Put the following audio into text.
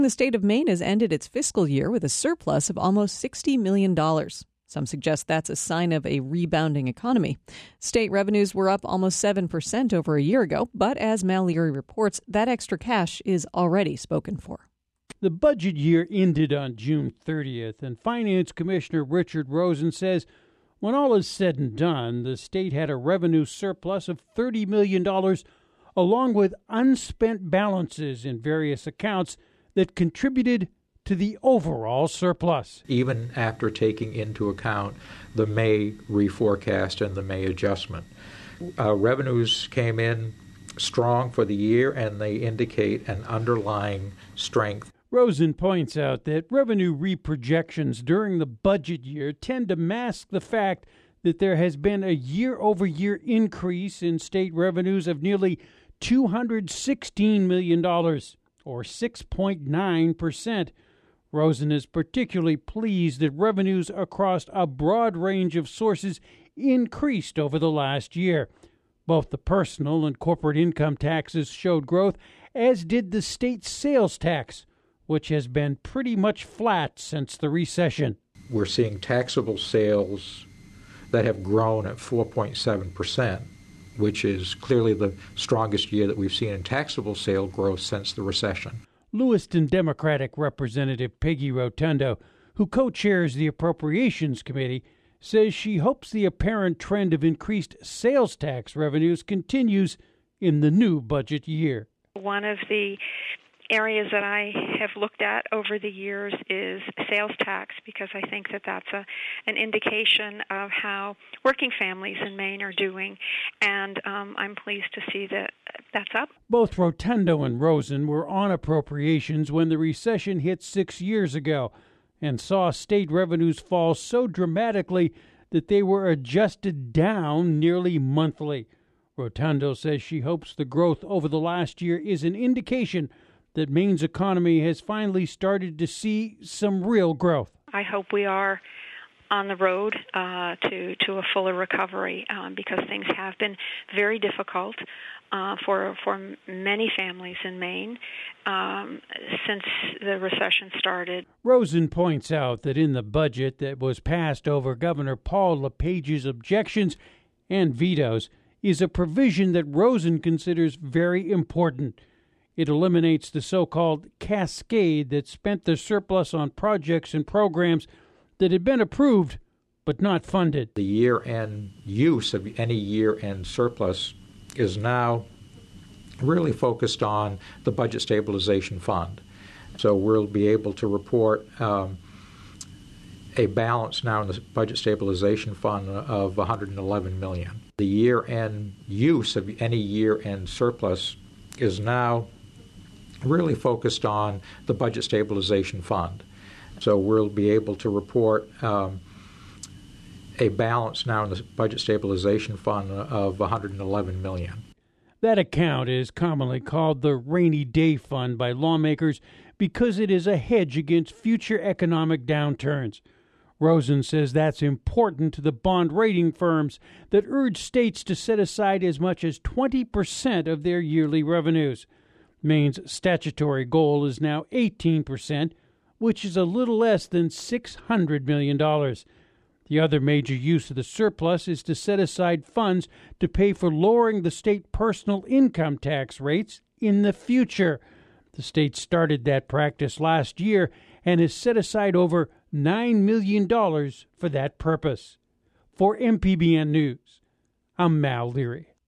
The state of Maine has ended its fiscal year with a surplus of almost $60 million. Some suggest that's a sign of a rebounding economy. State revenues were up almost 7% over a year ago, but as Mal Leary reports, that extra cash is already spoken for. The budget year ended on June 30th, and Finance Commissioner Richard Rosen says when all is said and done, the state had a revenue surplus of $30 million, along with unspent balances in various accounts that contributed to the overall surplus. Even after taking into account the May reforecast and the May adjustment, revenues came in strong for the year, and they indicate an underlying strength. Rosen points out that revenue reprojections during the budget year tend to mask the fact that there has been a year-over-year increase in state revenues of nearly $216 million, or 6.9%. Rosen is particularly pleased that revenues across a broad range of sources increased over the last year. Both the personal and corporate income taxes showed growth, as did the state sales tax, which has been pretty much flat since the recession. We're seeing taxable sales that have grown at 4.7%, which is clearly the strongest year that we've seen in taxable sale growth since the recession. Lewiston Democratic Representative Peggy Rotundo, who co-chairs the Appropriations Committee, says she hopes the apparent trend of increased sales tax revenues continues in the new budget year. One of the areas that I have looked at over the years is sales tax, because I think that that's an indication of how working families in Maine are doing, and I'm pleased to see that that's up. Both Rotundo and Rosen were on appropriations when the recession hit 6 years ago and saw state revenues fall so dramatically that they were adjusted down nearly monthly. Rotundo says she hopes the growth over the last year is an indication that Maine's economy has finally started to see some real growth. I hope we are on the road to a fuller recovery, because things have been very difficult for many families in Maine since the recession started. Rosen points out that in the budget that was passed over Governor Paul LePage's objections and vetoes is a provision that Rosen considers very important. It eliminates the so-called cascade that spent the surplus on projects and programs that had been approved but not funded. The year-end use of any year-end surplus is now really focused on the Budget Stabilization Fund. So we'll be able to report a balance now in the Budget Stabilization Fund of $111 million. The year-end use of any year-end surplus is now really focused on the Budget Stabilization Fund. So we'll be able to report a balance now in the Budget Stabilization Fund of $111 million. That account is commonly called the Rainy Day Fund by lawmakers because it is a hedge against future economic downturns. Rosen says that's important to the bond rating firms that urge states to set aside as much as 20% of their yearly revenues. Maine's statutory goal is now 18%, which is a little less than $600 million. The other major use of the surplus is to set aside funds to pay for lowering the state personal income tax rates in the future. The state started that practice last year and has set aside over $9 million for that purpose. For MPBN News, I'm Mal Leary.